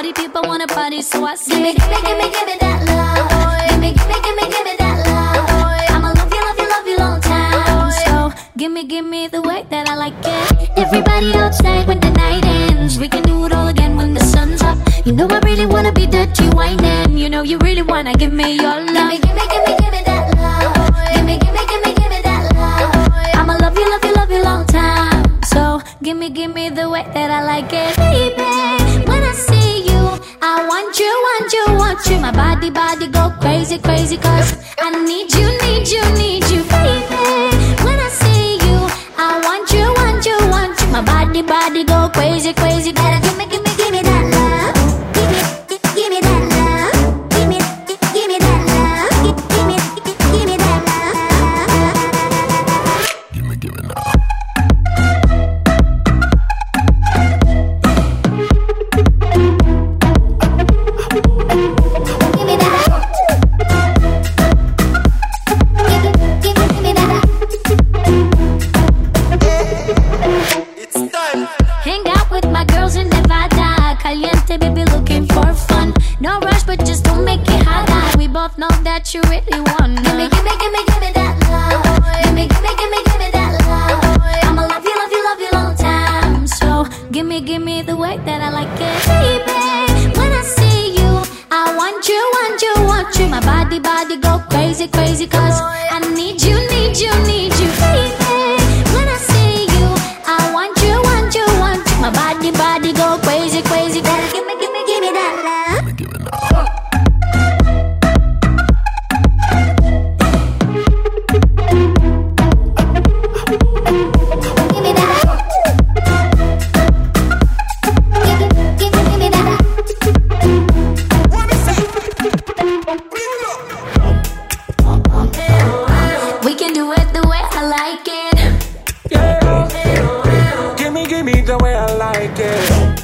Party people wanna party, so I say, give me that love. Give me that love. I'ma love you long time. so give me the way that I like it. Everybody outside when the night ends. We can do it all again when the sun's up. You know I really wanna be dirty whining. You know you really wanna give me your love. Give me that love. Give me that love. I'ma love you long time. So give me the way that I like it. Baby, when I see you, I want you. My body go crazy, cause I need you. Baby, when I see you, I want you. My body go crazy, Gotta give me that love. Give me that love. Give me that love. Give me that love. Give me now. Give me that. Give me that. It's time. hang out with my girls in Nevada. Caliente, baby, looking for fun. No rush, but just don't make it hot. We both know that you really want Give me that love. Give me that love. I'ma love you long time. So give me the way that I like it. Baby, when I see you, I want you. My body go crazy, cause I need you. Baby, when I see you, I want you. My body go crazy, Gotta give me that love. Give me now. Give me that. Give me that. We can do it the way I like it. Yeah. Give me the way I like it.